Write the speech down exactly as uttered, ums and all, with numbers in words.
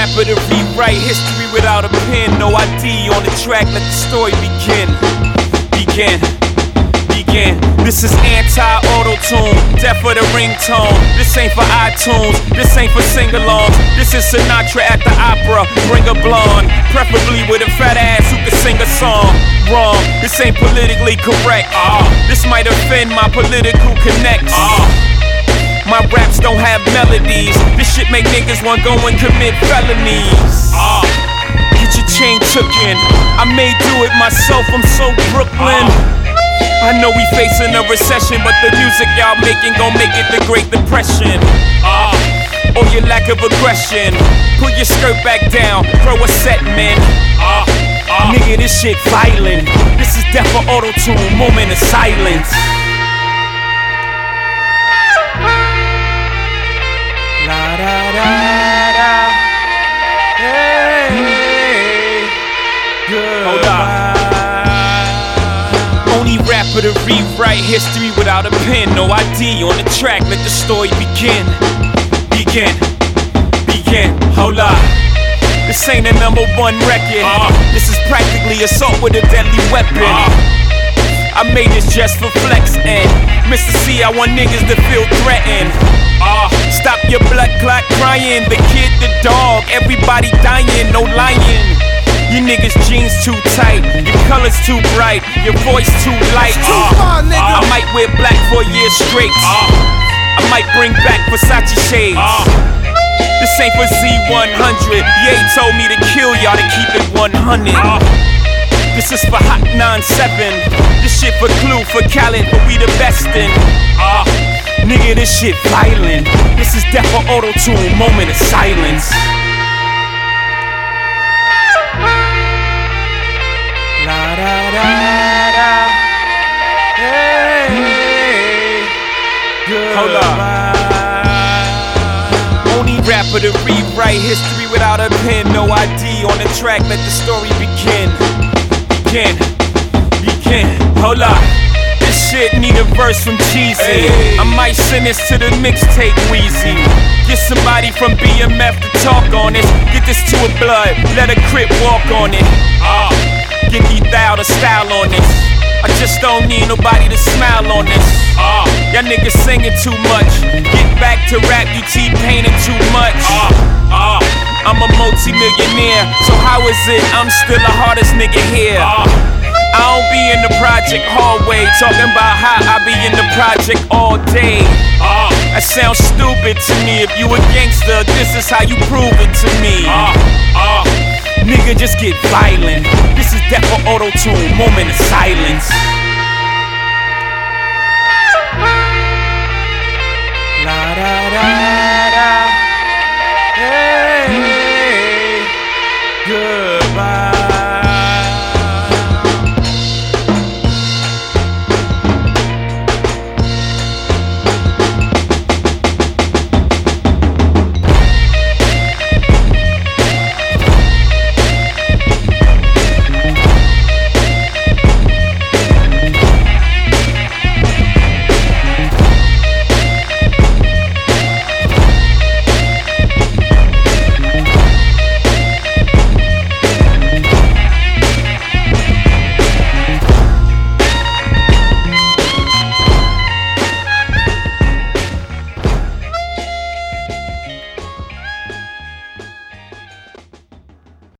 rapper to rewrite history without a pen. No I D on the track, let the story begin. Begin, begin. This is anti-auto-tune, death for the ringtone. This ain't for iTunes, this ain't for sing-alongs. This is Sinatra at the opera, bring a blonde, preferably with a fat ass who can sing a song. Wrong, this ain't politically correct. uh, This might offend my political connects. uh, My raps don't have melodies. This shit make niggas want go and commit felonies. uh, Get your chain tookin', I may do it myself, I'm so Brooklyn. uh, I know we facing a recession, but the music y'all making gon' make it the Great Depression. uh, Or your lack of aggression. Pull your skirt back down, throw a set, man. uh, uh, Nigga, this shit violent. This is death for auto-tune, moment of silence. La da da da. Hey, goodbye. Only rapper to rewrite history without a pen. No I D on the track, let the story begin. Begin, begin, hold up. This ain't a number one record. uh, This is practically assault with a deadly weapon. uh, I made this just for flex and Mister C, I want niggas to feel threatened. uh, Stop your blood clot crying. The kid, the dog, everybody dying, no lying. You niggas jeans too tight, your colors too bright, your voice too light. uh, uh, I might wear black for a year straight. uh, I might bring back Versace shades. uh, This ain't for Z one hundred. Ye told me to kill y'all to keep it one hundred. uh, This is for Hot nine seven. This shit for Clue, for Khaled, but we the best in. uh, Nigga, this shit violent. This is death for auto-tune, moment of silence. La da da da. Hey, hold up. Only rapper to rewrite history without a pen. No I D on the track, let the story begin. Begin, begin. Hold up. This shit need a verse from Jeezy. Hey. I might send this to the mixtape Weezy. Get somebody from B M F to talk on this. Get this to a blood, let a Crip walk on it. uh, Get E-Thou to style on this. I just don't need nobody to smile on this. uh, Y'all niggas singing too much. Get back to rap, you T-Painting too much. uh, uh, I'm a multi-millionaire, so how is it I'm still the hardest nigga here? uh, I don't be in the project hallway talking about how I be in the project all day. uh, That sounds stupid to me. If you a gangster, this is how you prove it to me. uh, uh, Nigga, just get violent. This is death for auto-tune, moment of silence.